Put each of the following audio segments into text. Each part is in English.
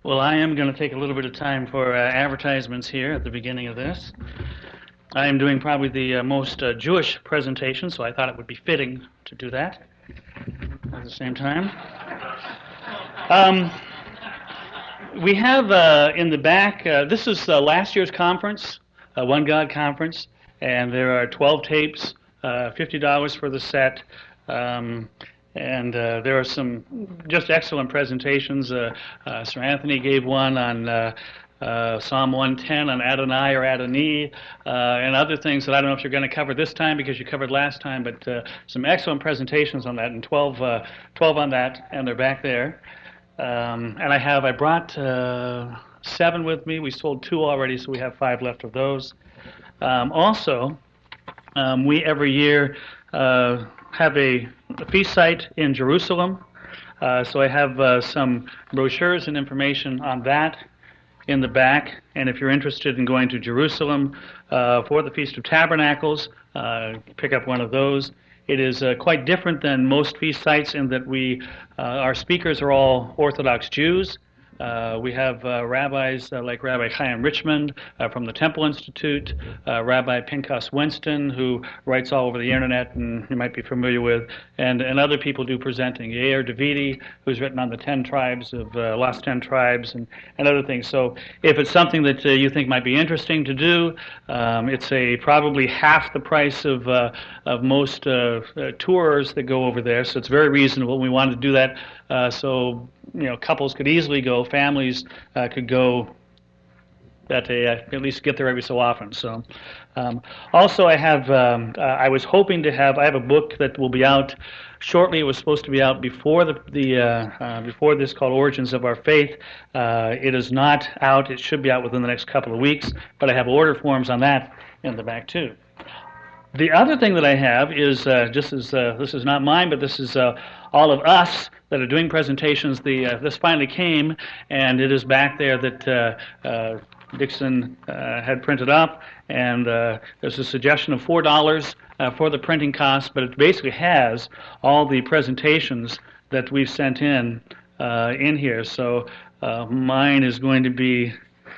Well, I am going to take a little bit of time for advertisements here at the beginning of this. I am doing probably the most Jewish presentation, so I thought it would be fitting to do that at the same time. We have in the back, this is last year's conference, One God Conference, and there are 12 tapes, $50 for the set. And there are some just excellent presentations. Sir Anthony gave one on Psalm 110 on Adonai or Adoni, and other things that I don't know if you're going to cover this time because you covered last time, but some excellent presentations on that, and 12 on that, and they're back there. And I brought 7 with me. We sold 2 already, so we have 5 left of those. Also, we every year have a feast site in Jerusalem. So I have some brochures and information on that in the back. And if you're interested in going to Jerusalem for the Feast of Tabernacles, pick up one of those. It is quite different than most feast sites in that our speakers are all Orthodox Jews. We have rabbis like Rabbi Chaim Richmond from the Temple Institute, Rabbi Pinchas Winston, who writes all over the internet and you might be familiar with, and other people do presenting. Yair Davidi, who's written on the 10 tribes of Lost 10 Tribes and other things. So if it's something that you think might be interesting to do, it's probably half the price of most tours that go over there. So it's very reasonable. We wanted to do that so couples could easily go, families could go, that they at least get there every so often. So, also I have, I was hoping to have, I have a book that will be out shortly. It was supposed to be out before before this, called Origins of Our Faith. It is not out. It should be out within the next couple of weeks, but I have order forms on that in the back too. The other thing that I have is, this is not mine, but this is all of us that are doing presentations. This finally came, and it is back there that Dixon had printed up, and there's a suggestion of $4 for the printing cost, but it basically has all the presentations that we've sent in here. So mine is going to be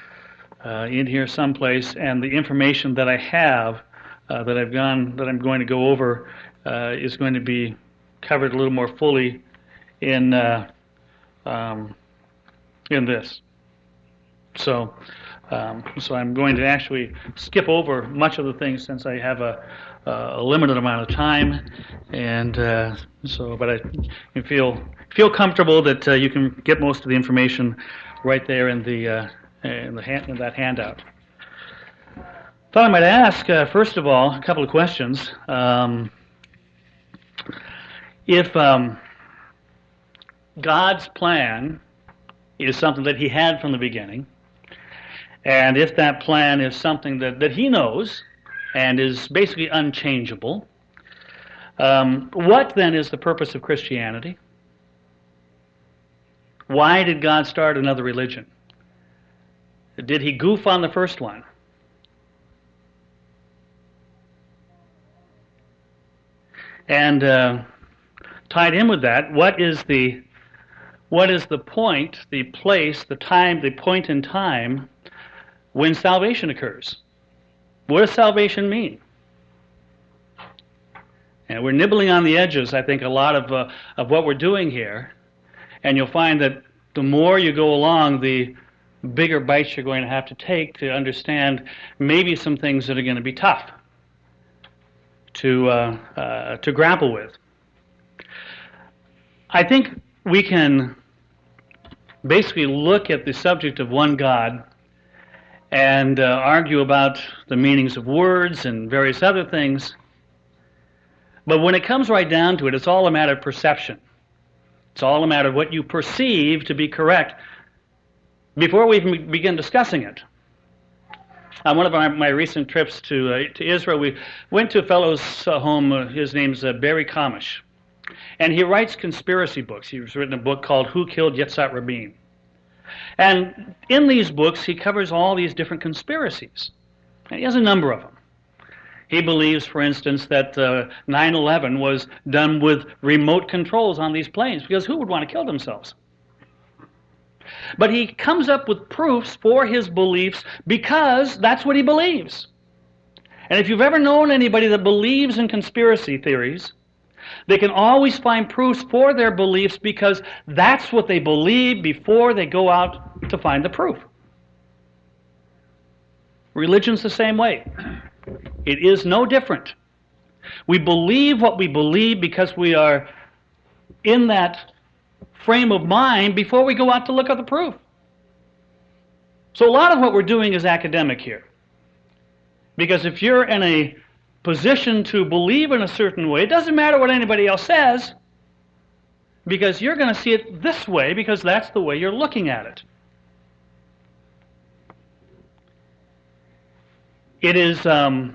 in here someplace, and the information that I have that I'm going to go over is going to be covered a little more fully in this. So I'm going to actually skip over much of the things since I have a limited amount of time, and but I feel comfortable that you can get most of the information right there in that handout. Thought I might ask, first of all, a couple of questions. If God's plan is something that He had from the beginning, and if that plan is something that He knows and is basically unchangeable, what then is the purpose of Christianity? Why did God start another religion? Did He goof on the first one? And tied in with that, what is the point, the place, the time, the point in time when salvation occurs? What does salvation mean? And we're nibbling on the edges, I think, a lot of what we're doing here. And you'll find that the more you go along, the bigger bites you're going to have to take to understand maybe some things that are going to be tough to grapple with. I think we can basically look at the subject of one God and argue about the meanings of words and various other things, but when it comes right down to it, it's all a matter of perception. It's all a matter of what you perceive to be correct before we even begin discussing it. On one of my recent trips to Israel, we went to a fellow's home. His name's Barry Kamish. And he writes conspiracy books. He's written a book called Who Killed Yitzhak Rabin? And in these books, he covers all these different conspiracies. And he has a number of them. He believes, for instance, that 9/11 was done with remote controls on these planes, because who would want to kill themselves? But he comes up with proofs for his beliefs because that's what he believes. And if you've ever known anybody that believes in conspiracy theories, they can always find proofs for their beliefs because that's what they believe before they go out to find the proof. Religion's the same way. It is no different. We believe what we believe because we are in that frame of mind before we go out to look at the proof. So a lot of what we're doing is academic here. Because if you're in a position to believe in a certain way, it doesn't matter what anybody else says, because you're going to see it this way because that's the way you're looking at it. It is, I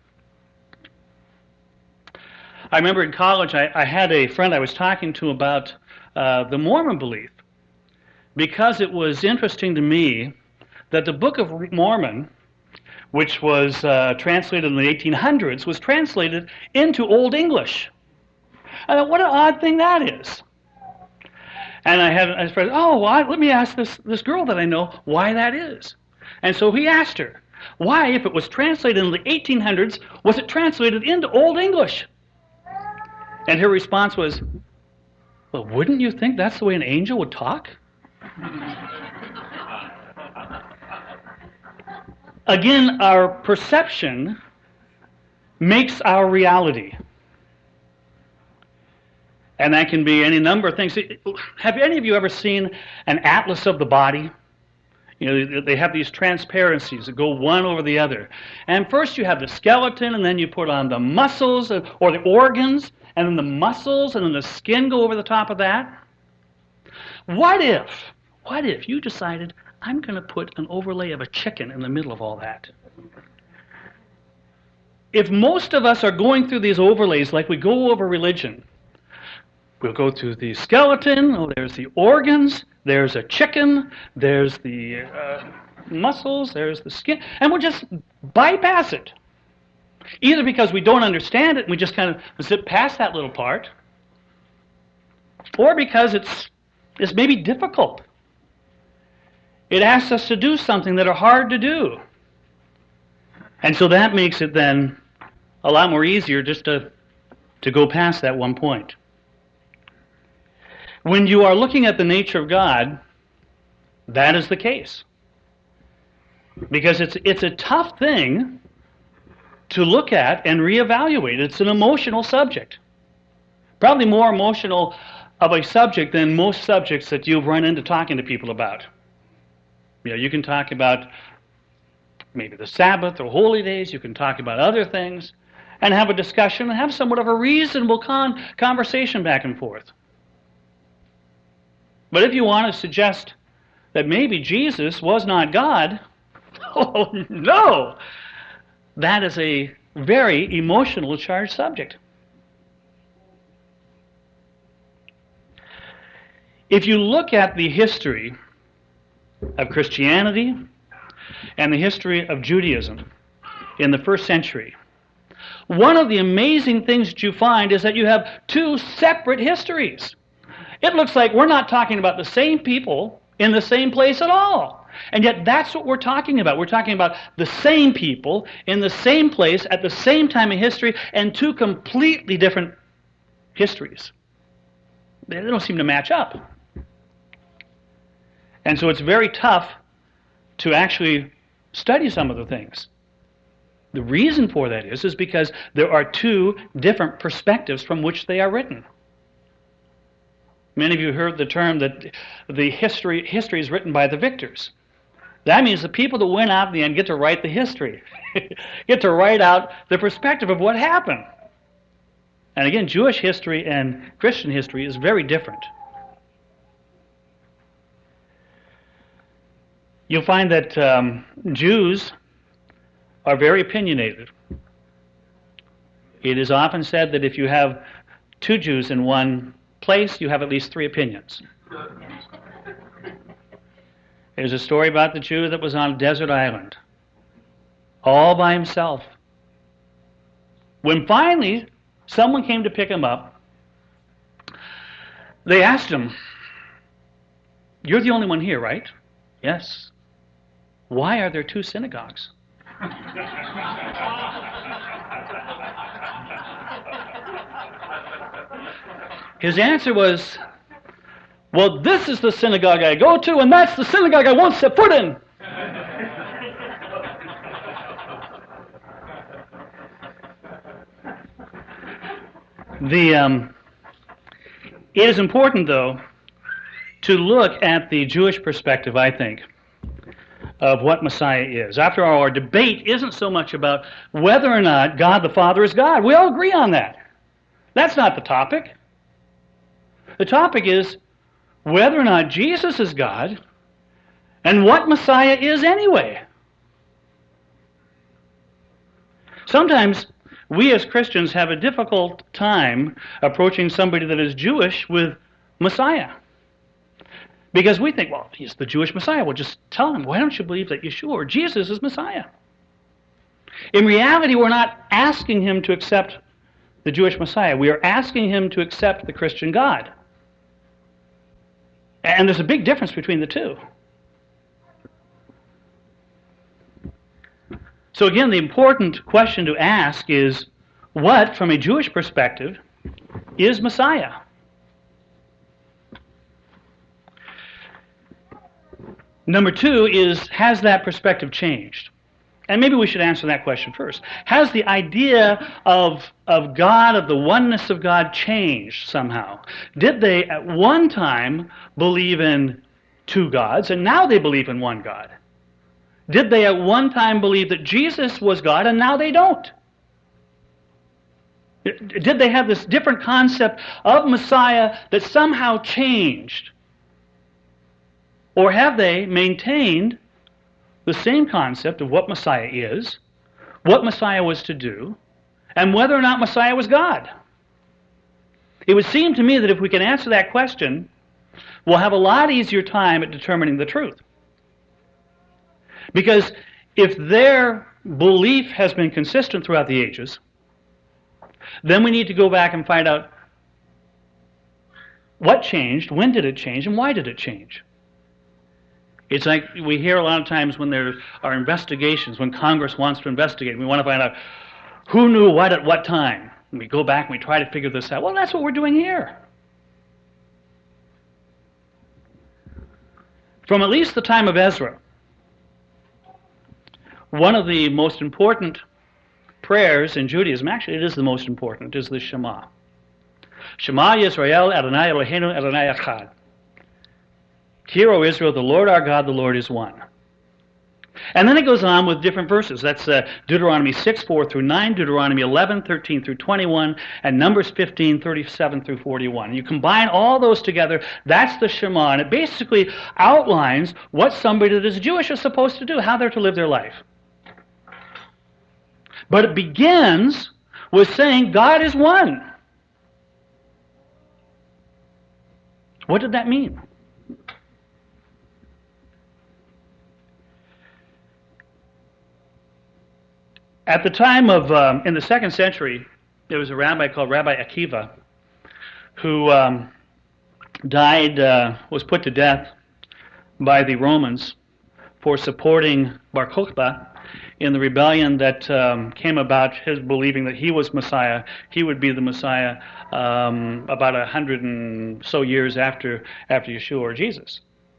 remember in college I had a friend I was talking to about the Mormon belief, because it was interesting to me that the Book of Mormon, which was translated in the 1800s, was translated into Old English. I thought, what an odd thing that is. And I had a friend, let me ask this girl that I know why that is. And so he asked her, why, if it was translated in the 1800s, was it translated into Old English? And her response was, well, wouldn't you think that's the way an angel would talk? Again, our perception makes our reality. And that can be any number of things. Have any of you ever seen an atlas of the body? You know, they have these transparencies that go one over the other. And first you have the skeleton, and then you put on the muscles or the organs, and then the muscles, and then the skin go over the top of that. What if you decided, I'm going to put an overlay of a chicken in the middle of all that? If most of us are going through these overlays like we go over religion, we'll go through the skeleton, there's the organs, there's a chicken, there's the muscles, there's the skin, and we'll just bypass it. Either because we don't understand it and we just kind of zip past that little part, or because it's maybe difficult. It asks us to do something that are hard to do. And so that makes it then a lot more easier just to go past that one point. When you are looking at the nature of God, that is the case. Because it's a tough thing to look at and reevaluate. It's an emotional subject. Probably more emotional of a subject than most subjects that you've run into talking to people about. You know, you can talk about maybe the Sabbath or holy days, you can talk about other things, and have a discussion and have somewhat of a reasonable conversation back and forth. But if you want to suggest that maybe Jesus was not God, oh no! That is a very emotional charged subject. If you look at the history of Christianity and the history of Judaism in the first century, one of the amazing things that you find is that you have two separate histories. It looks like we're not talking about the same people in the same place at all. And yet that's what we're talking about. We're talking about the same people in the same place at the same time in history, and two completely different histories. They don't seem to match up. And so it's very tough to actually study some of the things. The reason for that is because there are two different perspectives from which they are written. Many of you heard the term that the history is written by the victors. That means the people that went out in the end get to write the history, get to write out the perspective of what happened. And again, Jewish history and Christian history is very different. You'll find that Jews are very opinionated. It is often said that if you have two Jews in one place, you have at least three opinions. There's a story about the Jew that was on a desert island, all by himself. When finally someone came to pick him up, they asked him, You're the only one here, right? Yes. Why are there two synagogues? His answer was, well, this is the synagogue I go to, and that's the synagogue I won't set foot in. It is important, though, to look at the Jewish perspective, I think, of what Messiah is. After all, our debate isn't so much about whether or not God the Father is God. We all agree on that. That's not the topic. The topic is whether or not Jesus is God and what Messiah is anyway. Sometimes we as Christians have a difficult time approaching somebody that is Jewish with Messiah. Because we think, well, he's the Jewish Messiah. Well, just tell him, why don't you believe that Yeshua or Jesus is Messiah? In reality, we're not asking him to accept the Jewish Messiah. We are asking him to accept the Christian God. And there's a big difference between the two. So again, the important question to ask is, what, from a Jewish perspective, is Messiah? Number two is, has that perspective changed? And maybe we should answer that question first. Has the idea of God, of the oneness of God, changed somehow? Did they at one time believe in two gods, and now they believe in one God? Did they at one time believe that Jesus was God, and now they don't? Did they have this different concept of Messiah that somehow changed? Or have they maintained the same concept of what Messiah is, what Messiah was to do, and whether or not Messiah was God? It would seem to me that if we can answer that question, we'll have a lot easier time at determining the truth. Because if their belief has been consistent throughout the ages, then we need to go back and find out what changed, when did it change, and why did it change? It's like we hear a lot of times when there are investigations, when Congress wants to investigate, we want to find out who knew what at what time. And we go back and we try to figure this out. Well, that's what we're doing here. From at least the time of Ezra, one of the most important prayers in Judaism, actually it is the most important, is the Shema. Shema Yisrael Adonai Eloheinu Adonai Echad. Hear, O Israel, the Lord our God, the Lord is one. And then it goes on with different verses. That's Deuteronomy 6, 4 through 9, Deuteronomy 11, 13 through 21, and Numbers 15, 37 through 41. You combine all those together, that's the Shema, and it basically outlines what somebody that is Jewish is supposed to do, how they're to live their life. But it begins with saying God is one. What did that mean? At the time of, in the 2nd century, there was a rabbi called Rabbi Akiva who died, was put to death by the Romans for supporting Bar Kokhba in the rebellion that came about his believing that he was Messiah. He would be the Messiah about 100 and so years after Yeshua or Jesus.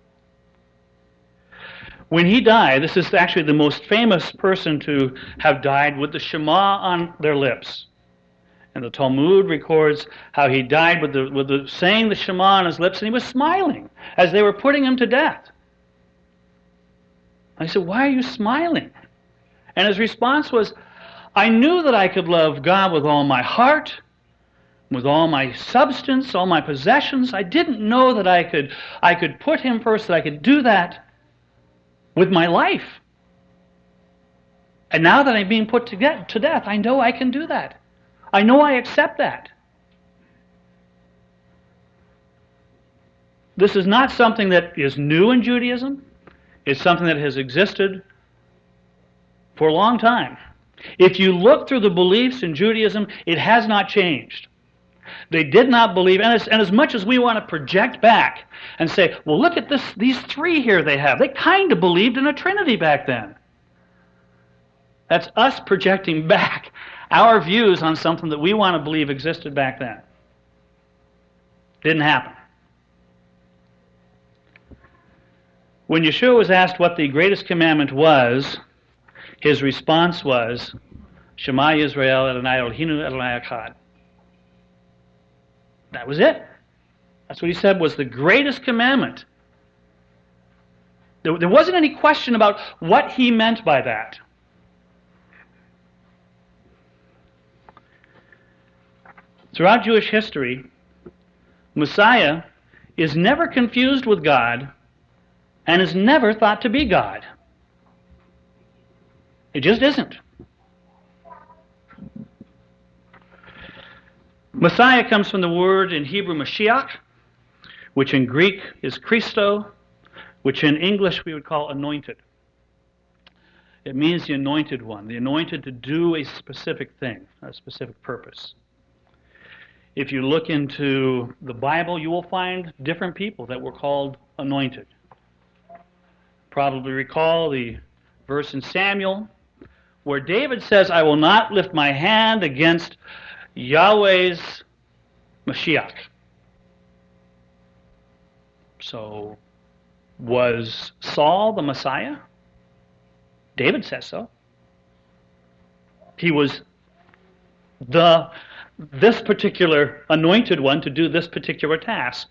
When he died, this is actually the most famous person to have died with the Shema on their lips. And the Talmud records how he died with saying the Shema on his lips, and he was smiling as they were putting him to death. I said, why are you smiling? And his response was, I knew that I could love God with all my heart, with all my substance, all my possessions. I didn't know that I could put him first, that I could do that with my life. And now that I'm being put to death, I know I can do that. I know I accept that. This is not something that is new in Judaism. It's something that has existed for a long time. If you look through the beliefs in Judaism, it has not changed. They did not believe, and as much as we want to project back and say, well, look at these three here they have. They kind of believed in a Trinity back then. That's us projecting back our views on something that we want to believe existed back then. Didn't happen. When Yeshua was asked what the greatest commandment was, his response was, Shema Yisrael Adonai Eloheinu Adonai Echad. That was it. That's what he said was the greatest commandment. There wasn't any question about what he meant by that. Throughout Jewish history, Messiah is never confused with God and is never thought to be God. It just isn't. Messiah comes from the word in Hebrew Mashiach, which in Greek is Christo, which in English we would call anointed. It means the anointed one, the anointed to do a specific thing, a specific purpose. If you look into the Bible, you will find different people that were called anointed. Probably recall the verse in Samuel where David says, I will not lift my hand against Yahweh's Mashiach. So, was Saul the Messiah? David says so. He was this particular anointed one to do this particular task.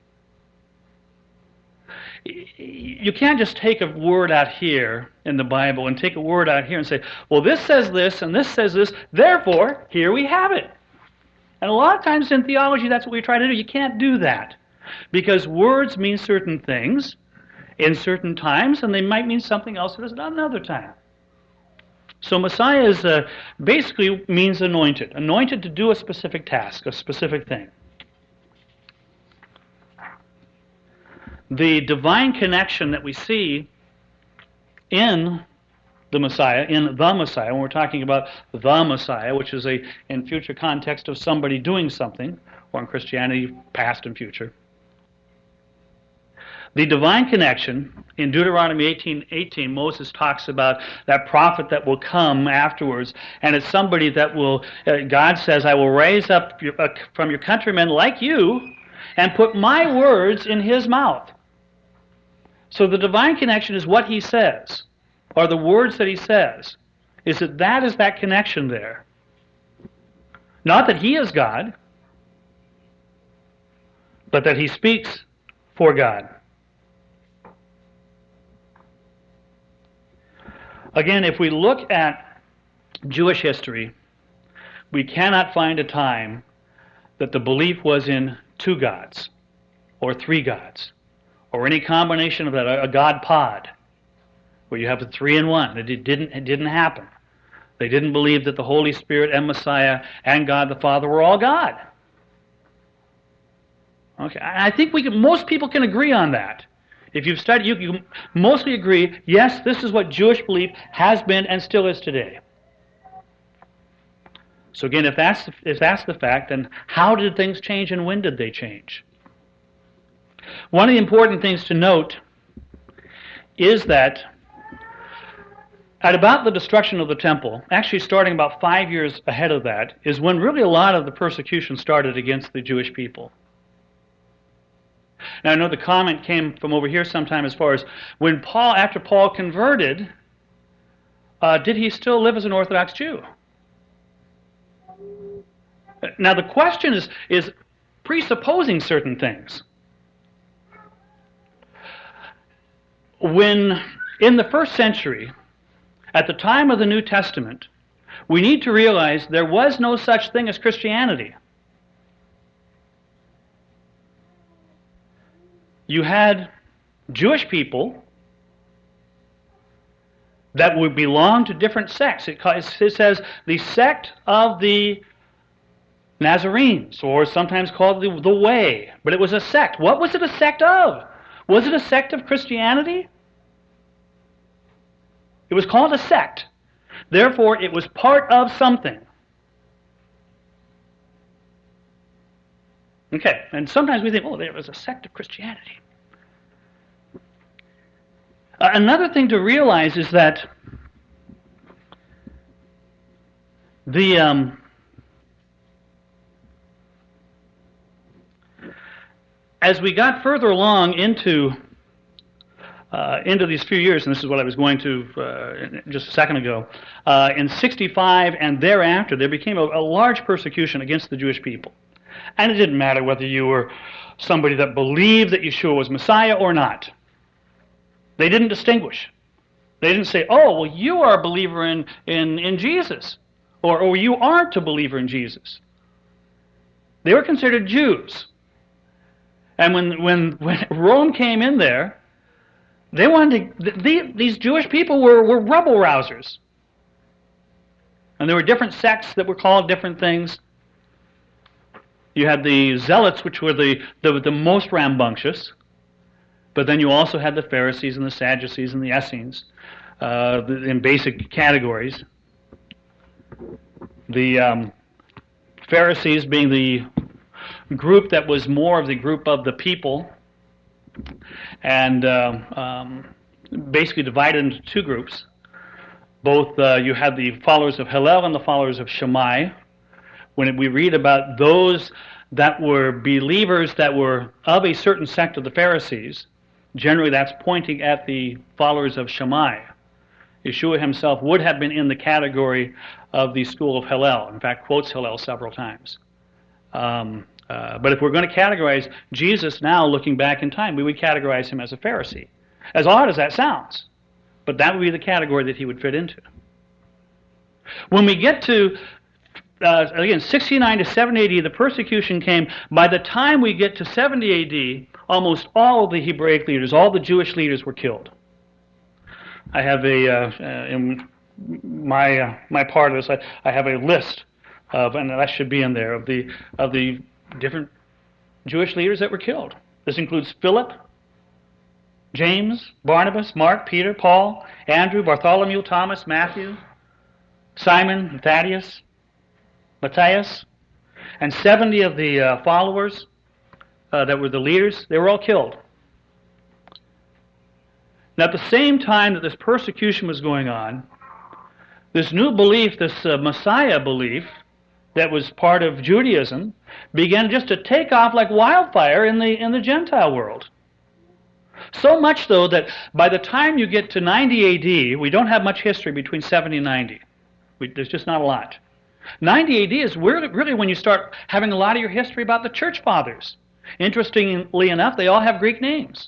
You can't just take a word out here in the Bible and take a word out here and say, well, this says this and this says this, therefore, here we have it. And a lot of times in theology, that's what we try to do. You can't do that. Because words mean certain things in certain times, and they might mean something else at another time. So Messiah is basically means anointed. Anointed to do a specific task, a specific thing. The divine connection that we see in the Messiah, when we're talking about the Messiah, which is in future context of somebody doing something, or in Christianity, past and future. The divine connection, in Deuteronomy 18:18, Moses talks about that prophet that will come afterwards, and it's somebody that will, God says, I will raise up from your countrymen like you, and put my words in his mouth. So the divine connection is what he says, or the words that he says. Is that connection there. Not that he is God, but that he speaks for God. Again, if we look at Jewish history, we cannot find a time that the belief was in two gods, or three gods, or any combination of that, a God pod, where you have the three in one. It didn't happen. They didn't believe that the Holy Spirit and Messiah and God the Father were all God. Okay, I think most people can agree on that. If you've studied, you mostly agree, yes, this is what Jewish belief has been and still is today. So again, if that's the fact, then how did things change and when did they change? One of the important things to note is that at about the destruction of the temple, actually starting about 5 years ahead of that, is when really a lot of the persecution started against the Jewish people. Now I know the comment came from over here sometime as far as after Paul converted, did he still live as an Orthodox Jew? Now the question is presupposing certain things. When in the first century, at the time of the New Testament, we need to realize there was no such thing as Christianity. You had Jewish people that would belong to different sects. It says the sect of the Nazarenes, or sometimes called the Way. But it was a sect. What was it a sect of? Was it a sect of Christianity? It was called a sect. Therefore, it was part of something. Okay, and sometimes we think, oh, there was a sect of Christianity. Another thing to realize is that as we got further along into these few years, and this is what I was going to just a second ago, in 65 and thereafter, there became a large persecution against the Jewish people. And it didn't matter whether you were somebody that believed that Yeshua was Messiah or not. They didn't distinguish. They didn't say, oh, well, you are a believer in Jesus, or you aren't a believer in Jesus. They were considered Jews. And when Rome came in there, they wanted to, these Jewish people were rebel rousers. And there were different sects that were called different things. You had the Zealots, which were the most rambunctious. But then you also had the Pharisees and the Sadducees and the Essenes in basic categories. The Pharisees being the group that was more of the group of the people, and basically divided into two groups. Both you had the followers of Hillel and the followers of Shammai. When we read about those that were believers that were of a certain sect of the Pharisees, generally that's pointing at the followers of Shammai. Yeshua himself would have been in the category of the school of Hillel. In fact, quotes Hillel several times. But if we're going to categorize Jesus now, looking back in time, we would categorize him as a Pharisee. As odd as that sounds, but that would be the category that he would fit into. When we get to, again, 69 to 70 AD, the persecution came. By the time we get to 70 AD, almost all of the Hebraic leaders, all the Jewish leaders were killed. I have in my part of this, I have a list of, and that should be in there, of the different Jewish leaders that were killed. This includes Philip, James, Barnabas, Mark, Peter, Paul, Andrew, Bartholomew, Thomas, Matthew, Simon, Thaddeus, Matthias, and 70 of the followers that were the leaders. They were all killed. Now, at the same time that this persecution was going on, this new belief, this Messiah belief that was part of Judaism, began just to take off like wildfire in the Gentile world. So much, though, that by the time you get to 90 AD, we don't have much history between 70 and 90. There's just not a lot. 90 AD is really when you start having a lot of your history about the church fathers. Interestingly enough, they all have Greek names.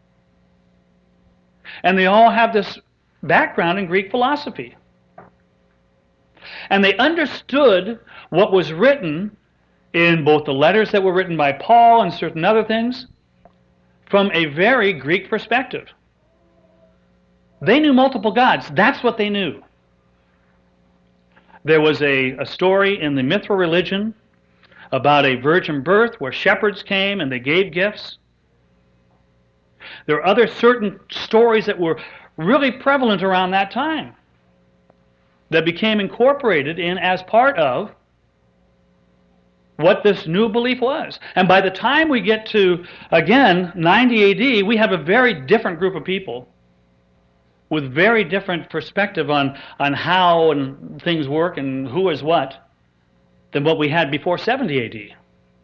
And they all have this background in Greek philosophy. And they understood what was written in both the letters that were written by Paul and certain other things from a very Greek perspective. They knew multiple gods. That's what they knew. There was a story in the Mithra religion about a virgin birth where shepherds came and they gave gifts. There are other certain stories that were really prevalent around that time that became incorporated in as part of what this new belief was. And by the time we get to, again, 90 AD, we have a very different group of people with very different perspective on how and things work and who is what than what we had before 70 AD.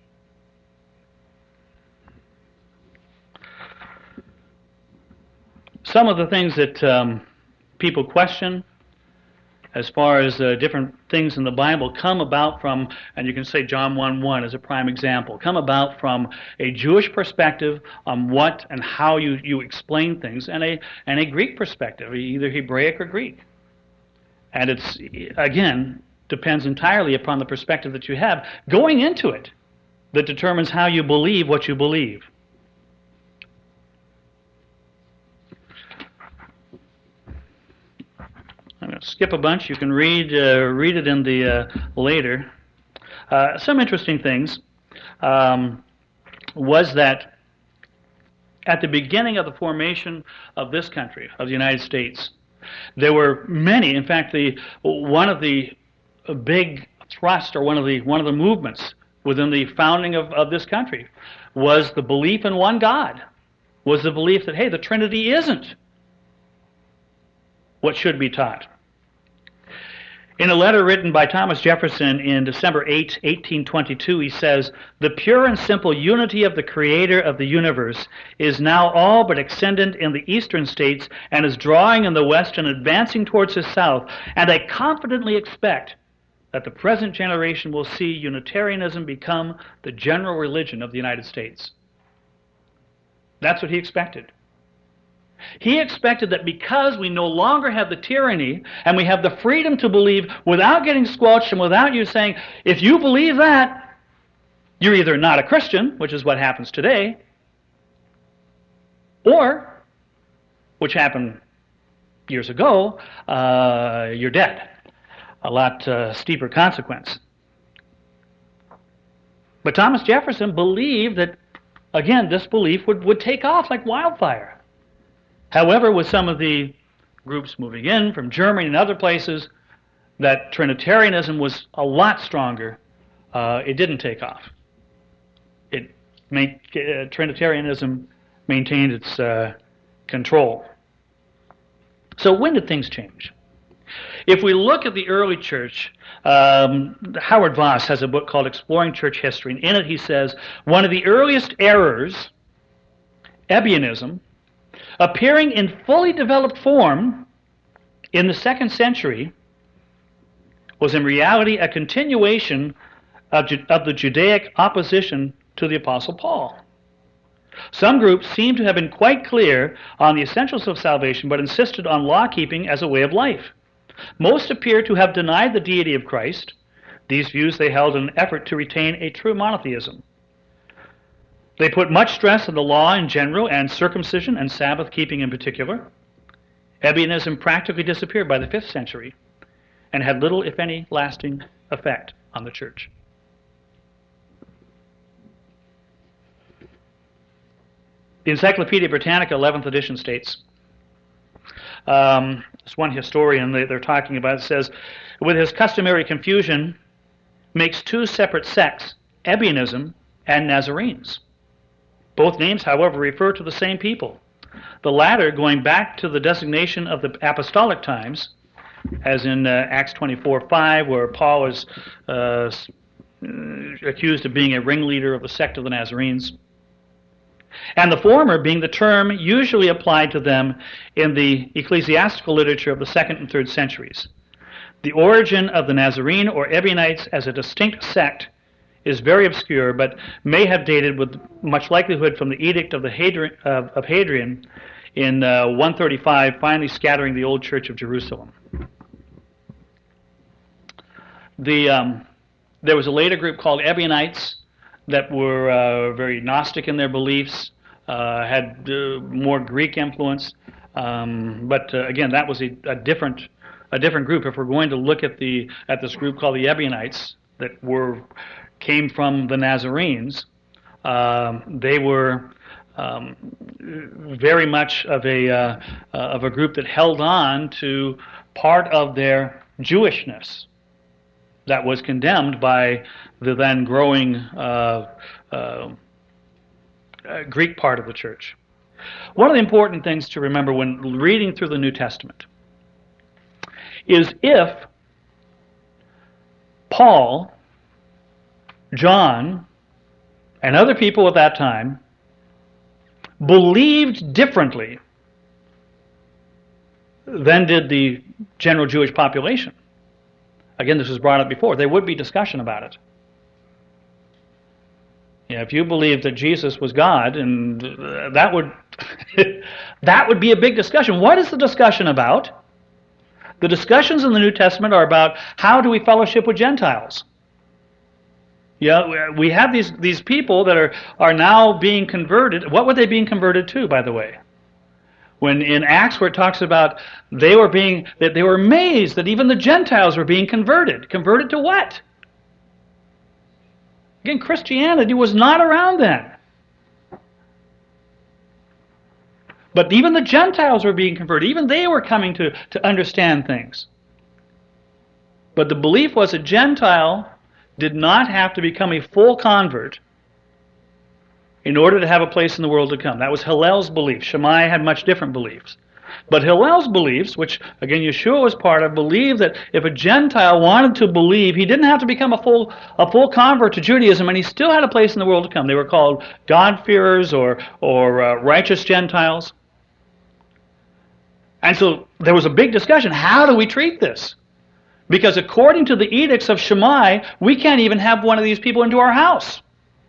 Some of the things that people question as far as different things in the Bible come about from, and you can say John 1:1 as a prime example, come about from a Jewish perspective on what and how you explain things, and a Greek perspective, either Hebraic or Greek. And it's, again, depends entirely upon the perspective that you have going into it that determines how you believe what you believe. I'm going to skip a bunch. You can read it in the later. Some interesting things was that at the beginning of the formation of this country, of the United States, there were many. In fact, one of the big thrust, or one of the movements within the founding of this country was the belief in one God, was the belief that, hey, the Trinity isn't what should be taught. In a letter written by Thomas Jefferson in December 8, 1822, he says, "The pure and simple unity of the Creator of the universe is now all but extended in the eastern states and is drawing in the west and advancing towards the south, and I confidently expect that the present generation will see Unitarianism become the general religion of the United States." That's what he expected. He expected that because we no longer have the tyranny and we have the freedom to believe without getting squelched and without you saying, if you believe that, you're either not a Christian, which is what happens today, or, which happened years ago, you're dead. A lot steeper consequence. But Thomas Jefferson believed that, again, this belief would take off like wildfire. However, with some of the groups moving in from Germany and other places, that Trinitarianism was a lot stronger. It didn't take off. Trinitarianism maintained its control. So when did things change? If we look at the early church, Howard Voss has a book called Exploring Church History, and in it he says, one of the earliest errors, Ebionism, appearing in fully developed form in the 2nd century, was in reality a continuation of the Judaic opposition to the Apostle Paul. Some groups seem to have been quite clear on the essentials of salvation, but insisted on law-keeping as a way of life. Most appear to have denied the deity of Christ. These views they held in an effort to retain a true monotheism. They put much stress on the law in general and circumcision and Sabbath keeping in particular. Ebionism practically disappeared by the 5th century and had little, if any, lasting effect on the church. The Encyclopedia Britannica 11th edition states, this one historian they're talking about, it says, with his customary confusion, makes two separate sects, Ebionism and Nazarenes. Both names, however, refer to the same people. The latter going back to the designation of the apostolic times, as in Acts 24:5, where Paul is accused of being a ringleader of the sect of the Nazarenes. And the former being the term usually applied to them in the ecclesiastical literature of the 2nd and 3rd centuries. The origin of the Nazarene or Ebionites as a distinct sect is very obscure, but may have dated with much likelihood from the edict of Hadrian in 135, finally scattering the old church of Jerusalem. There was a later group called Ebionites that were very Gnostic in their beliefs, had more Greek influence, but again, that was a different group. If we're going to look at this group called the Ebionites that came from the Nazarenes, they were very much of a group that held on to part of their Jewishness that was condemned by the then growing Greek part of the church. One of the important things to remember when reading through the New Testament is if Paul, John, and other people at that time believed differently than did the general Jewish population. Again, this was brought up before. There would be discussion about it. If you believe that Jesus was God, and that would that would be a big discussion. What is the discussion about? The discussions in the New Testament are about how do we fellowship with Gentiles. Yeah, we have these people that are now being converted. What were they being converted to, by the way? When in Acts, where it talks about they were amazed that even the Gentiles were being converted. Converted to what? Again, Christianity was not around then. But even the Gentiles were being converted. Even they were coming to understand things. But the belief was a Gentile did not have to become a full convert in order to have a place in the world to come. That was Hillel's belief. Shammai had much different beliefs. But Hillel's beliefs, which again Yeshua was part of, believed that if a Gentile wanted to believe, he didn't have to become a full convert to Judaism, and he still had a place in the world to come. They were called God-fearers or righteous Gentiles. And so there was a big discussion. How do we treat this? Because according to the edicts of Shammai, we can't even have one of these people into our house.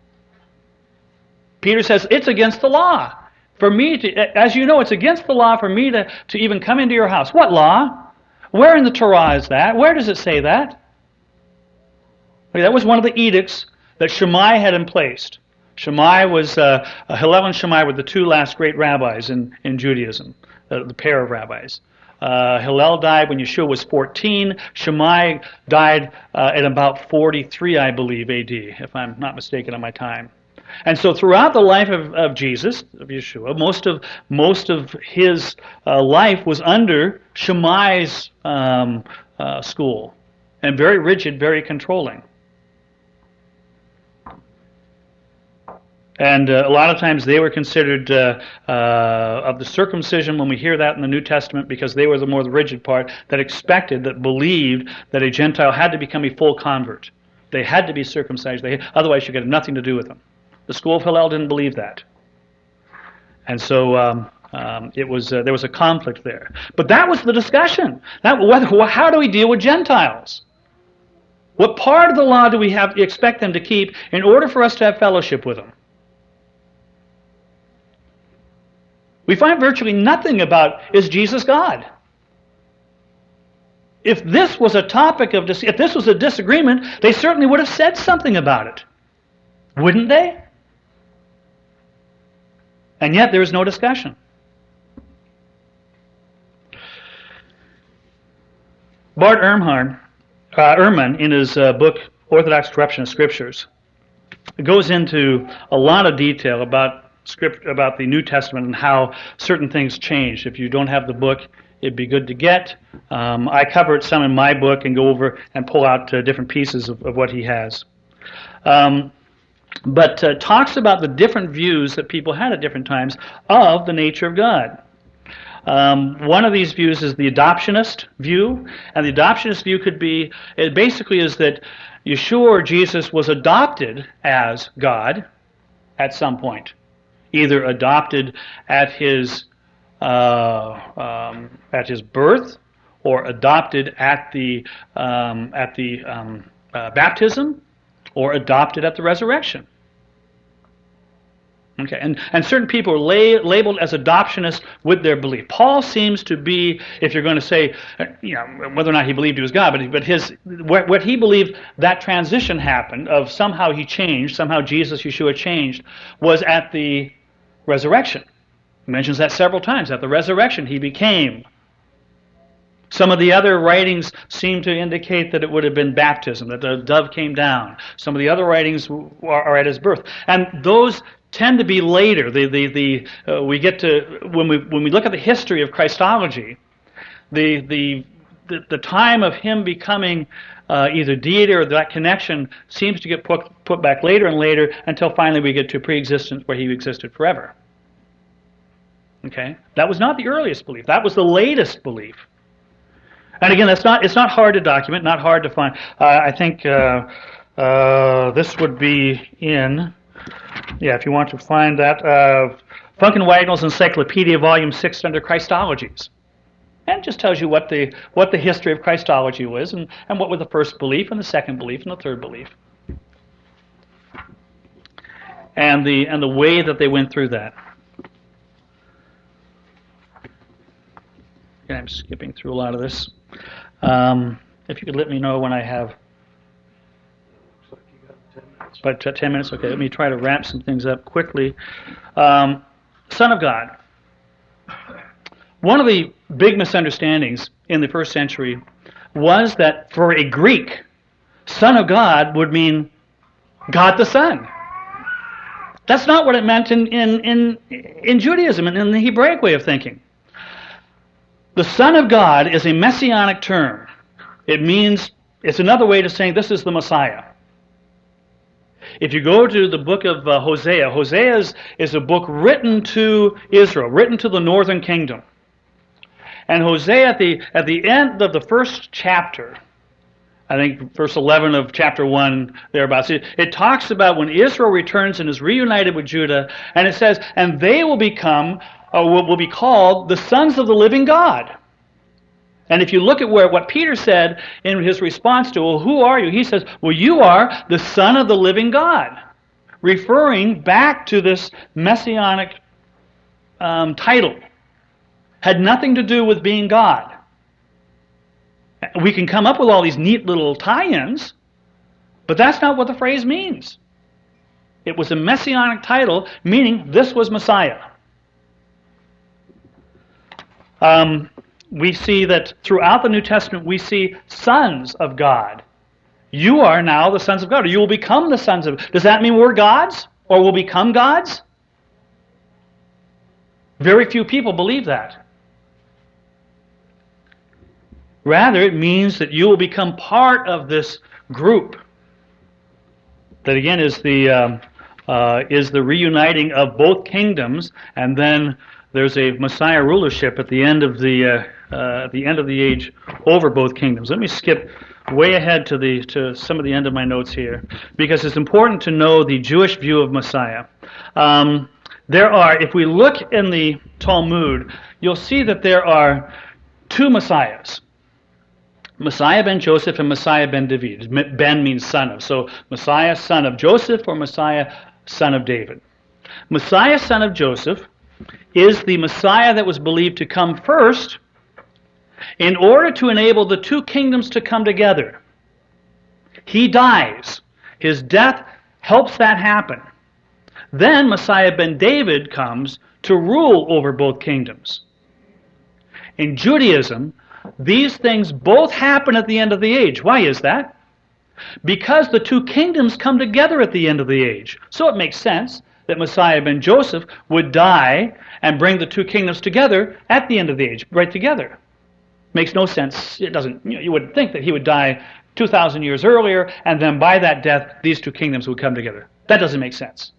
Peter says, it's against the law. For me to, as you know, it's against the law for me to even come into your house. What law? Where in the Torah is that? Where does it say that? That was one of the edicts that Shammai had in place. Shammai was, Hillel and Shammai were the two last great rabbis in Judaism, the pair of rabbis. Hillel died when Yeshua was 14. Shammai died at about 43, I believe, AD, if I'm not mistaken on my time. And so throughout the life of Jesus, of Yeshua, most of his life was under Shammai's school, and very rigid, very controlling. And a lot of times they were considered of the circumcision, when we hear that in the New Testament, because they were the more rigid part that expected, that believed that a Gentile had to become a full convert. They had to be circumcised. Otherwise you could have nothing to do with them. The school of Hillel didn't believe that. And so there was a conflict there. But that was the discussion. How do we deal with Gentiles? What part of the law do we expect them to keep in order for us to have fellowship with them? We find virtually nothing about, is Jesus God? If this was a topic of, if this was a disagreement, they certainly would have said something about it. Wouldn't they? And yet there is no discussion. Bart Ehrman, in his book Orthodox Corruption of Scriptures, goes into a lot of detail about the New Testament and how certain things changed. If you don't have the book, it'd be good to get. I cover it some in my book and go over and pull out different pieces of what he has. But talks about the different views that people had at different times of the nature of God. One of these views is the adoptionist view, and the adoptionist view it basically is that Yeshua or Jesus was adopted as God at some point, either adopted at his birth or adopted at the baptism, or adopted at the resurrection. Okay, and certain people are labeled as adoptionists with their belief. Paul seems to be, if you're going to say, whether or not he believed he was God, but what he believed that transition happened of somehow he changed, somehow Jesus, Yeshua changed, was at the resurrection. He mentions that several times. At the resurrection, he became. Some of the other writings seem to indicate that it would have been baptism, that the dove came down. Some of the other writings are at his birth, and those tend to be later. We get to when we look at the history of Christology, the time of him becoming either deity or that connection seems to get put back later and later until finally we get to pre-existence where he existed forever. Okay, that was not the earliest belief. That was the latest belief. And again, it's not hard to document, not hard to find. I think this would be in, if you want to find that, Funk and Wagnall's Encyclopedia, Volume 6, under Christologies. And it just tells you what the history of Christology was, and what was the first belief, and the second belief, and the third belief. And the way that they went through that. Okay, I'm skipping through a lot of this. If you could let me know when I have about 10 minutes. Okay, let me try to wrap some things up quickly. Son of God. One of the big misunderstandings in the first century was that for a Greek, Son of God would mean God the Son. That's not what it meant in Judaism and in the Hebraic way of thinking. The Son of God is a messianic term. It means, it's another way to saying this is the Messiah. If you go to the book of Hosea, Hosea is a book written to Israel, written to the northern kingdom. And Hosea, at the end of the first chapter, I think verse 11 of chapter 1, thereabouts, it talks about when Israel returns and is reunited with Judah, and it says, and they will become, or will be called, the sons of the living God. And if you look at what Peter said in his response to, well, who are you? He says, well, you are the Son of the living God, referring back to this messianic title. Had nothing to do with being God. We can come up with all these neat little tie-ins, but that's not what the phrase means. It was a messianic title, meaning this was Messiah. We see that throughout the New Testament, we see sons of God. You are now the sons of God, or you will become the sons of God. Does that mean we're gods, or will become gods? Very few people believe that. Rather, it means that you will become part of this group. That again is the reuniting of both kingdoms, and then there's a Messiah rulership at the end of the age over both kingdoms. Let me skip way ahead to some of the end of my notes here, because it's important to know the Jewish view of Messiah. If we look in the Talmud, you'll see that there are two Messiahs. Messiah ben Joseph and Messiah ben David. Ben means son of. So Messiah, son of Joseph, or Messiah, son of David. Messiah, son of Joseph, is the Messiah that was believed to come first in order to enable the two kingdoms to come together. He dies. His death helps that happen. Then Messiah ben David comes to rule over both kingdoms. In Judaism, these things both happen at the end of the age. Why is that? Because the two kingdoms come together at the end of the age. So it makes sense that Messiah ben Joseph would die and bring the two kingdoms together at the end of the age, right together. Makes no sense. It doesn't. You would think that he would die 2,000 years earlier, and then by that death, these two kingdoms would come together. That doesn't make sense.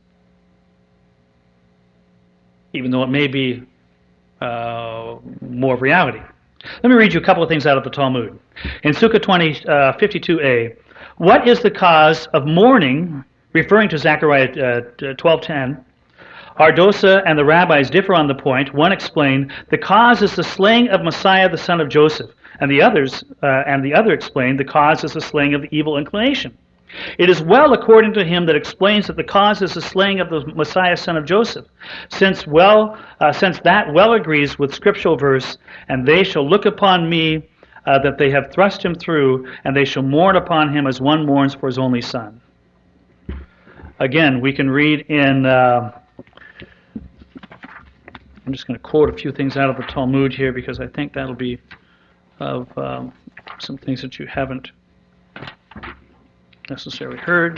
Even though it may be more of reality. Let me read you a couple of things out of the Talmud. In Sukkah 52a, what is the cause of mourning, referring to Zechariah 12:10? Ardosa and the rabbis differ on the point. One explained the cause is the slaying of Messiah, the son of Joseph, and the other explained the cause is the slaying of the evil inclination. It is well according to him that explains that the cause is the slaying of the Messiah, son of Joseph, since that well agrees with scriptural verse, and they shall look upon me that they have thrust him through, and they shall mourn upon him as one mourns for his only son. Again, we can read in, I'm just going to quote a few things out of the Talmud here, because I think that'll be of some things that you haven't necessarily heard.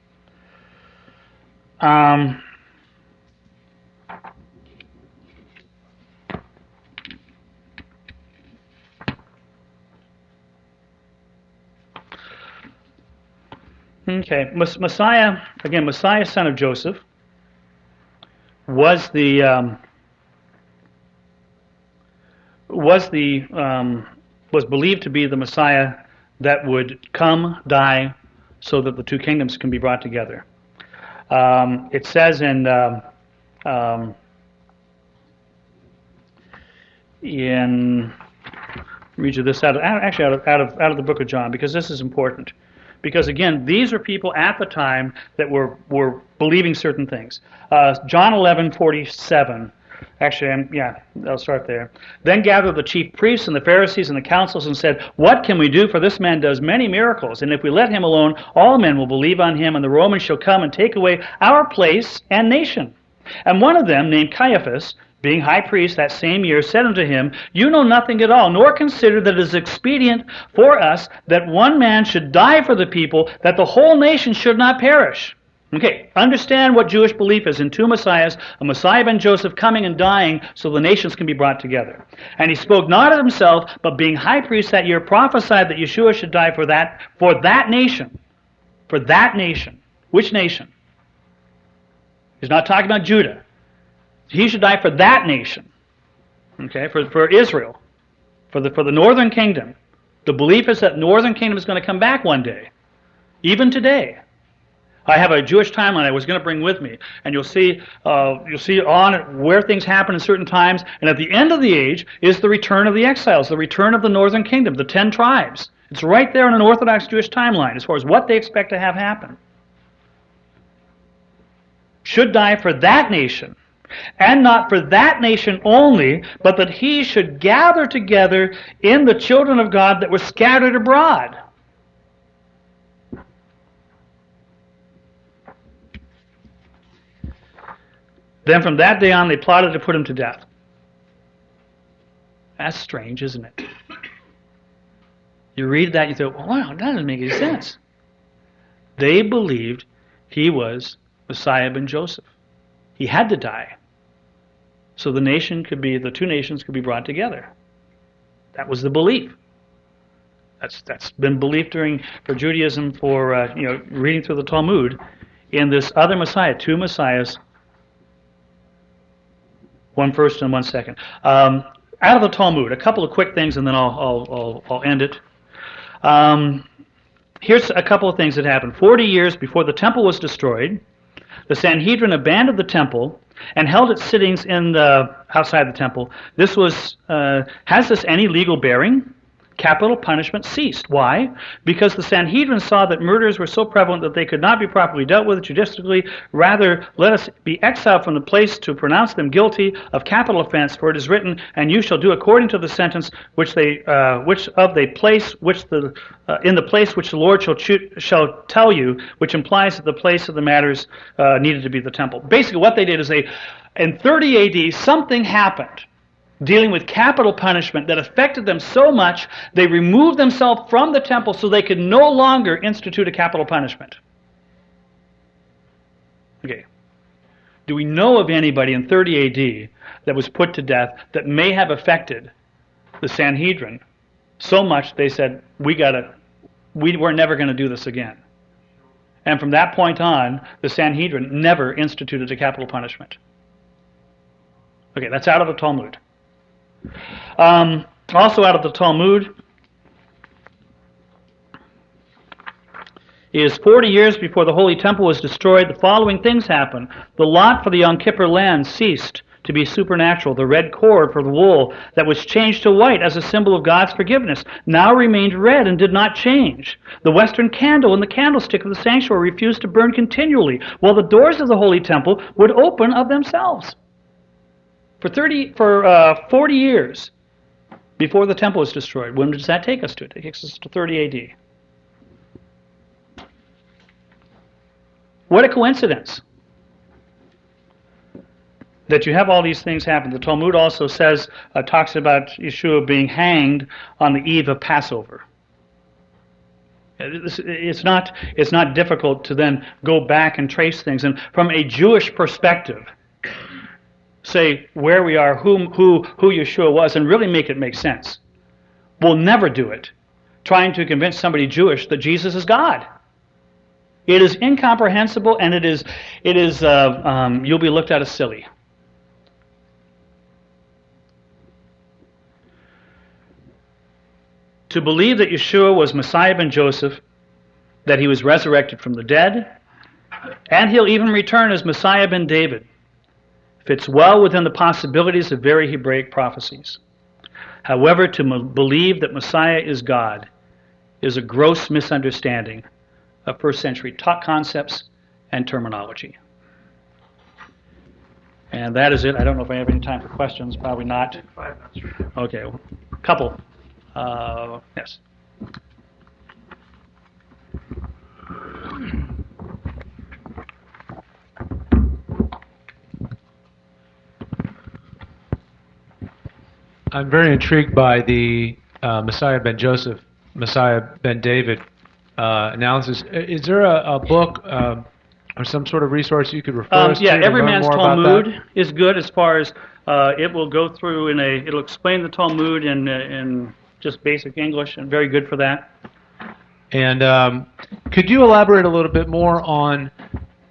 Okay, Messiah, again, Messiah, son of Joseph, was believed to be the Messiah that would come, die, so that the two kingdoms can be brought together. It says in read you this out of the book of John, because this is important. Because again, these are people at the time that were believing certain things. John 11:47. Actually, I'll start there. Then gathered the chief priests and the Pharisees and the councils and said, "What can we do? For this man does many miracles. And if we let him alone, all men will believe on him, and the Romans shall come and take away our place and nation." And one of them, named Caiaphas, being high priest that same year, said unto him, "You know nothing at all, nor consider that it is expedient for us that one man should die for the people, that the whole nation should not perish." Okay, understand what Jewish belief is in two Messiahs, a Messiah ben Joseph coming and dying so the nations can be brought together. And he spoke not of himself, but being high priest that year, prophesied that Yeshua should die for that nation. For that nation. Which nation? He's not talking about Judah. He should die for that nation, okay, for Israel, for the northern kingdom. The belief is that northern kingdom is going to come back one day, even today. I have a Jewish timeline I was going to bring with me, and you'll see on where things happen in certain times. And at the end of the age is the return of the exiles, the return of the northern kingdom, the 10 tribes. It's right there in an Orthodox Jewish timeline as far as what they expect to have happen. Should die for that nation, and not for that nation only, but that he should gather together in the children of God that were scattered abroad. Then from that day on, they plotted to put him to death. That's strange, isn't it? You read that, you think, well, wow, that doesn't make any sense. They believed he was Messiah ben Joseph. He had to die. So the two nations could be brought together. That was the belief. That's been believed for Judaism for reading through the Talmud. In this other Messiah, two Messiahs, one first and one second. Out of the Talmud, a couple of quick things, and then I'll end it. Here's a couple of things that happened. 40 years before the temple was destroyed, the Sanhedrin abandoned the temple and held its sittings outside the temple. This was, has this any legal bearing? Capital punishment ceased. Why? Because the Sanhedrin saw that murders were so prevalent that they could not be properly dealt with judicially. Rather, let us be exiled from the place to pronounce them guilty of capital offense. For it is written, "And you shall do according to the sentence in the place which the Lord shall tell you," which implies that the place of the matters needed to be the temple. Basically, what they did is in 30 A.D., something happened dealing with capital punishment that affected them so much, they removed themselves from the temple so they could no longer institute a capital punishment. Okay. Do we know of anybody in 30 A.D. that was put to death that may have affected the Sanhedrin so much they said, we're never going to do this again? And from that point on, the Sanhedrin never instituted a capital punishment. Okay, that's out of the Talmud. Also out of the Talmud is 40 years before the Holy Temple was destroyed, the following things happened. The lot for the Yom Kippur land ceased to be supernatural. The red cord for the wool that was changed to white as a symbol of God's forgiveness now remained red and did not change. The western candle and the candlestick of the sanctuary refused to burn continually, while the doors of the Holy Temple would open of themselves. For 40 years before the temple was destroyed. When does that take us to? It takes us to 30 A.D. What a coincidence that you have all these things happen. The Talmud also talks about Yeshua being hanged on the eve of Passover. It's not difficult to then go back and trace things. And from a Jewish perspective, say where we are, who Yeshua was, and really make it make sense. We'll never do it trying to convince somebody Jewish that Jesus is God. It is incomprehensible, and it is you'll be looked at as silly. To believe that Yeshua was Messiah ben Joseph, that he was resurrected from the dead, and he'll even return as Messiah ben David, fits well within the possibilities of very Hebraic prophecies. However, to believe that Messiah is God is a gross misunderstanding of first century concepts and terminology. And that is it. I don't know if I have any time for questions. Probably not. 5 minutes. Okay, a couple. Yes. I'm very intrigued by the Messiah ben Joseph, Messiah ben David analysis. Is there a book or some sort of resource you could refer us to? Yeah, Every Man's Talmud is good as far as it will go through it'll explain the Talmud in just basic English, and very good for that. And could you elaborate a little bit more on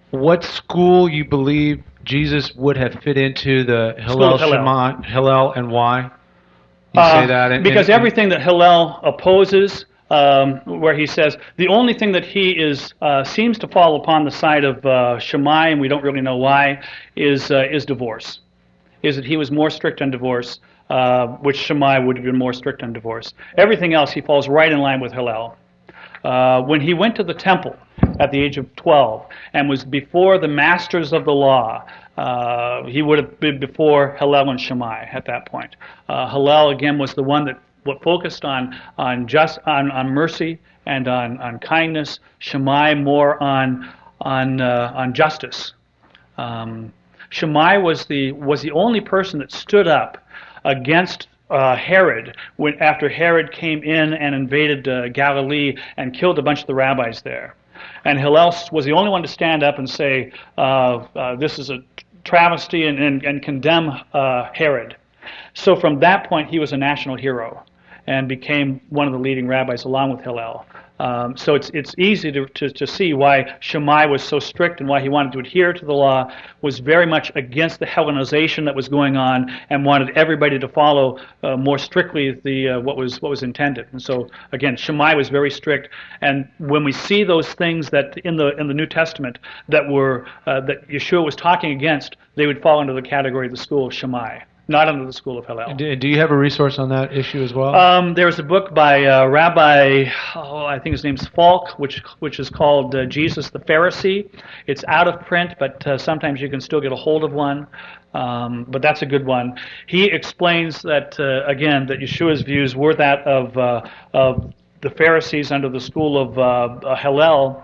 what school you believe Jesus would have fit into the School of Hillel, and why? You say that because everything that Hillel opposes, where he says the only thing that he is seems to fall upon the side of Shammai, and we don't really know why, is divorce. Is that he was more strict on divorce, which Shammai would have been more strict on divorce. Everything else he falls right in line with Hillel. When he went to the temple at the age of 12 and was before the masters of the law, he would have been before Hillel and Shammai at that point. Hillel again was the one that focused on mercy and on kindness. Shammai more on justice. Shammai was the only person that stood up against Herod after Herod came in and invaded Galilee and killed a bunch of the rabbis there. And Hillel was the only one to stand up and say, this is a travesty and condemn Herod. So from that point, he was a national hero and became one of the leading rabbis along with Hillel. So it's easy to see why Shammai was so strict and why he wanted to adhere to the law, was very much against the Hellenization that was going on and wanted everybody to follow more strictly what was intended. And so again, Shammai was very strict. And when we see those things that in the New Testament that Yeshua was talking against, they would fall into the category of the school of Shammai, not under the school of Hillel. Do you have a resource on that issue as well? There's a book by Rabbi, I think his name's Falk, which is called Jesus the Pharisee. It's out of print, but sometimes you can still get a hold of one. But that's a good one. He explains that, again, that Yeshua's views were that of the Pharisees under the school of Hillel.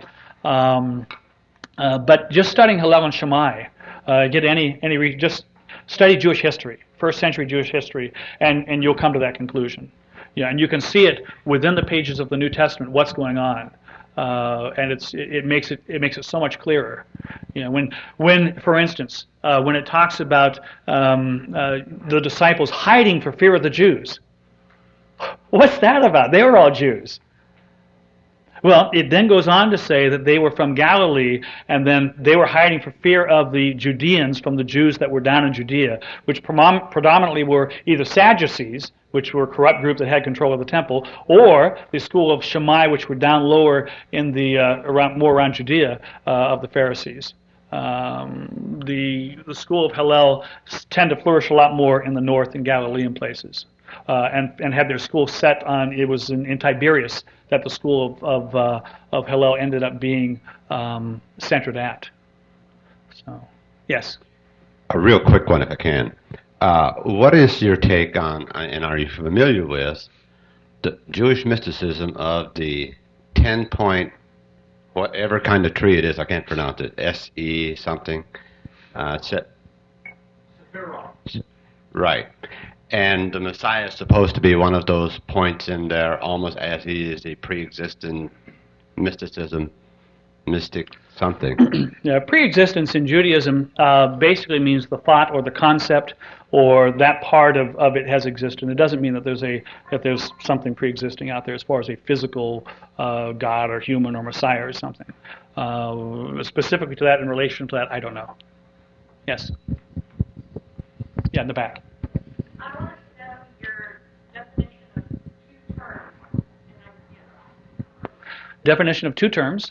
But just studying Hillel and Shammai, just study Jewish history. First century Jewish history, and you'll come to that conclusion. Yeah, and you can see it within the pages of the New Testament what's going on, and it makes it so much clearer. You know, when for instance, when it talks about the disciples hiding for fear of the Jews, what's that about? They were all Jews. Well, it then goes on to say that they were from Galilee, and then they were hiding for fear of the Judeans from the Jews that were down in Judea, which predominantly were either Sadducees, which were a corrupt group that had control of the temple, or the school of Shammai, which were down lower in the more around Judea of the Pharisees. The school of Hillel tend to flourish a lot more in the north and Galilean places. And had their school set on, it was in Tiberias that the school of Hillel ended up being centered at. So, yes? A real quick one if I can. What is your take on, and are you familiar with, the Jewish mysticism of the 10-point, whatever kind of tree it is, I can't pronounce it, S-E something. Right. And the Messiah is supposed to be one of those points in there, almost as he is a pre-existent mysticism, mystic something. Yeah, pre-existence in Judaism basically means the thought or the concept or that part of it has existed. It doesn't mean that there's something pre-existing out there as far as a physical God or human or Messiah or something. Specifically to that, in relation to that, I don't know. Yes? Yeah, in the back. Definition of two terms.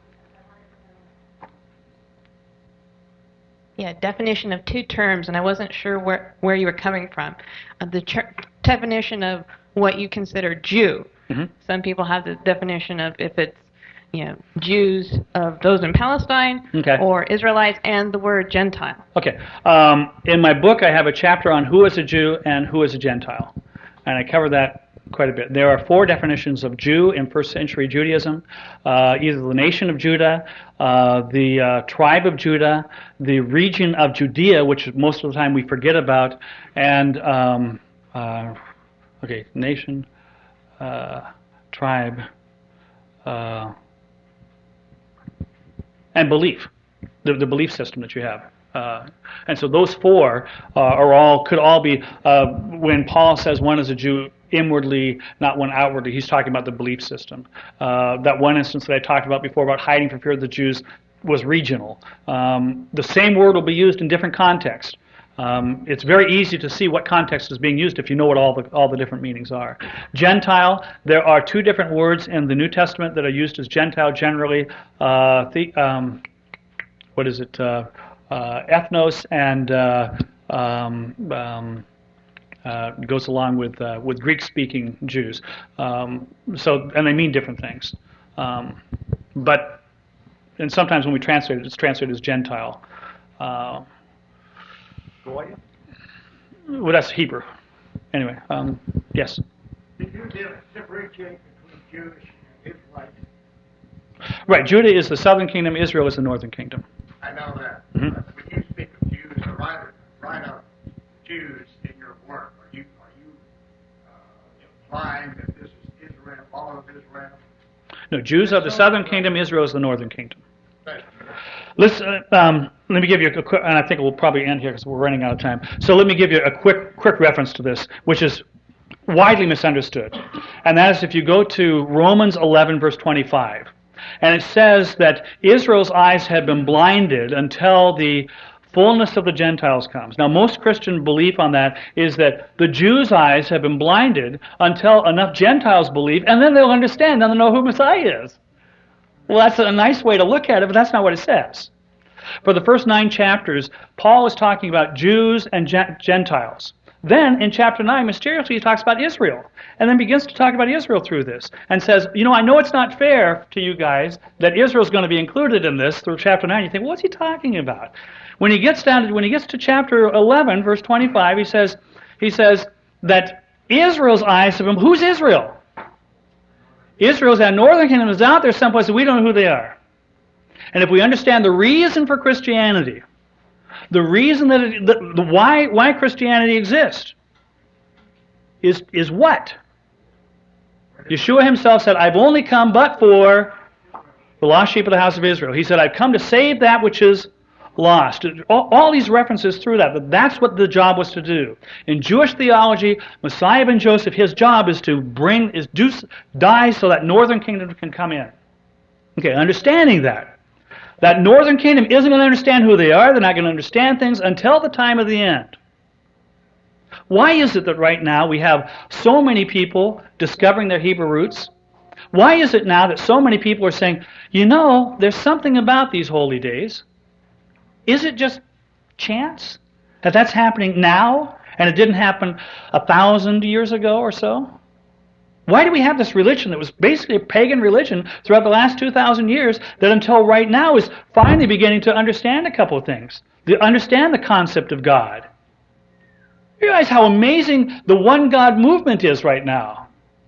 Yeah, definition of two terms, and I wasn't sure where you were coming from. The definition of what you consider Jew. Mm-hmm. Some people have the definition of if it's Jews of those in Palestine, okay, or Israelites, and the word Gentile. Okay. In my book, I have a chapter on who is a Jew and who is a Gentile, and I cover that quite a bit. There are four definitions of Jew in first century Judaism, either the nation of Judah, the tribe of Judah, the region of Judea, which most of the time we forget about, and, nation, tribe, and belief, the belief system that you have. And so those four could all be, when Paul says one is a Jew inwardly, not one outwardly, he's talking about the belief system. That one instance that I talked about before about hiding for fear of the Jews, was regional. The same word will be used in different contexts. It's very easy to see what context is being used if you know what all the different meanings are. Gentile, there are two different words in the New Testament that are used as Gentile generally. Ethnos and goes along with Greek-speaking Jews. And they mean different things. And sometimes when we translate it, it's translated as Gentile. Goya? Well, that's Hebrew. Anyway, yes. Did you differentiate between Jewish and Israelites? Right, Judah is the southern kingdom, Israel is the northern kingdom. I know that. Mhm. But when you speak of Jews, or write of Jews in your work, are you implying that this is Israel, all of Israel? No, Jews are the southern kingdom, Israel is the northern kingdom. Thank you. Let me give you a quick, and I think we'll probably end here because we're running out of time. So let me give you a quick reference to this, which is widely misunderstood. And that is if you go to Romans 11, verse 25. And it says that Israel's eyes had been blinded until the fullness of the Gentiles comes. Now, most Christian belief on that is that the Jews' eyes have been blinded until enough Gentiles believe, and then they'll understand, and they'll know who Messiah is. Well, that's a nice way to look at it, but that's not what it says. For the first 9 chapters, Paul is talking about Jews and Gentiles. Then, in chapter 9, mysteriously, he talks about Israel, and then begins to talk about Israel through this, and says, I know it's not fair to you guys that Israel's going to be included in this through chapter 9. You think, what's he talking about? When he gets to chapter 11, verse 25, he says that Israel's eyes have been, who's Israel? Israel's that northern kingdom is out there someplace and we don't know who they are. And if we understand the reason for Christianity, the reason that why Christianity exists is what? Yeshua himself said, I've only come but for the lost sheep of the house of Israel. He said, I've come to save that which is lost. All these references through that, but that's what the job was to do. In Jewish theology, Messiah ben Joseph, his job is to die so that northern kingdom can come in. Okay, understanding that northern kingdom isn't going to understand who they are, they're not going to understand things until the time of the end. Why is it that right now we have so many people discovering their Hebrew roots? Why is it now that so many people are saying, there's something about these holy days? Is it just chance that that's happening now and it didn't happen 1,000 years ago or so? Why do we have this religion that was basically a pagan religion throughout the last 2,000 years that until right now is finally beginning to understand a couple of things, to understand the concept of God? You realize how amazing the one God movement is right now?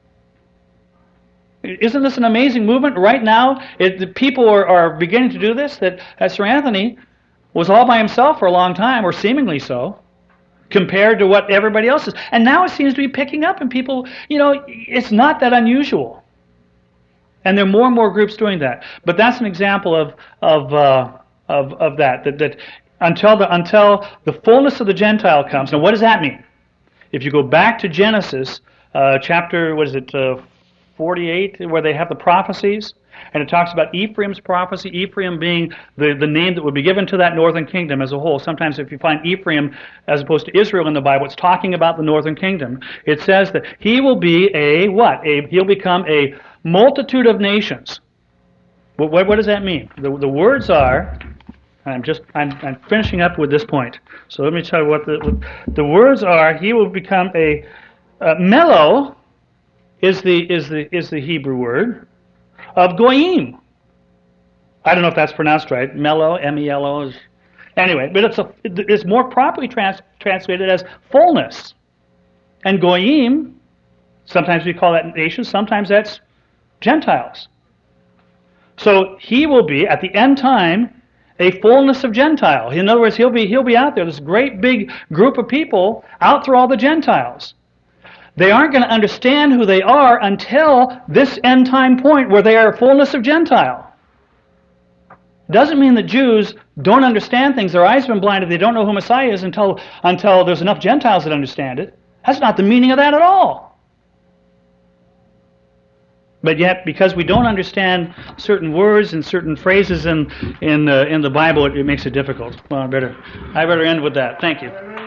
Isn't this an amazing movement? Right now, the people are beginning to do this, that Sir Anthony was all by himself for a long time, or seemingly so, compared to what everybody else is. And now it seems to be picking up, and people, it's not that unusual. And there are more and more groups doing that. But that's an example of that until the fullness of the Gentile comes. Now, what does that mean? If you go back to Genesis, chapter, 48, where they have the prophecies, and it talks about Ephraim's prophecy, Ephraim being the name that would be given to that northern kingdom as a whole. Sometimes if you find Ephraim as opposed to Israel in the Bible, it's talking about the northern kingdom. It says that he will be he'll become a multitude of nations. What does that mean? The words are, I'm finishing up with this point. So let me tell you what the words are. He will become a mellow is the Hebrew word of goyim. I don't know if that's pronounced right. Mellow, M-E-L-O. Anyway, but it's more properly translated as fullness. And goyim, sometimes we call that nations, sometimes that's Gentiles. So he will be, at the end time, a fullness of Gentile. In other words, he'll be out there, this great big group of people out through all the Gentiles. They aren't going to understand who they are until this end time point where they are a fullness of Gentile. Doesn't mean that Jews don't understand things. Their eyes have been blinded. They don't know who Messiah is until there's enough Gentiles that understand it. That's not the meaning of that at all. But yet, because we don't understand certain words and certain phrases in the Bible, it makes it difficult. Well, I better end with that. Thank you.